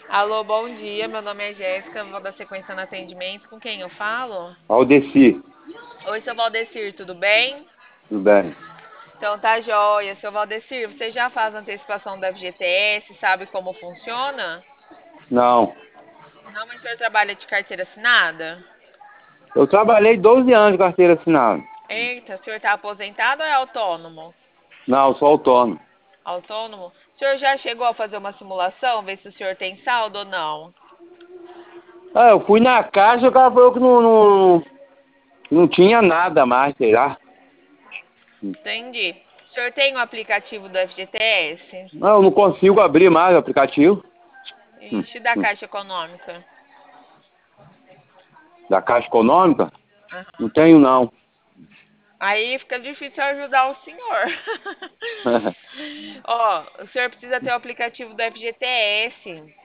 Alô, bom dia. Meu nome é Jéssica, vou dar sequência no atendimento. Com quem eu falo? Aldeci, Oi, seu Valdecir, tudo bem? tudo bem? Então tá joia. Seu Valdecir, você já faz antecipação do FGTS, sabe como funciona? Não, Não, mas o senhor trabalha de carteira assinada? eu trabalhei 12 anos de carteira assinada. Eita, o senhor tá aposentado ou é autônomo? Não, sou autônomo. Autônomo? O senhor já chegou a fazer uma simulação, ver se o senhor tem saldo ou não? Eu fui na caixa, o cara falou que não tinha nada mais, sei lá. Entendi. O senhor tem o aplicativo do FGTS? Não, eu não consigo abrir mais o aplicativo. Hum, Ixi, da hum. Caixa Econômica. Da Caixa Econômica? Não Aham. tenho, não. Aí fica difícil ajudar o senhor. Ó, o senhor precisa ter o aplicativo do FGTS.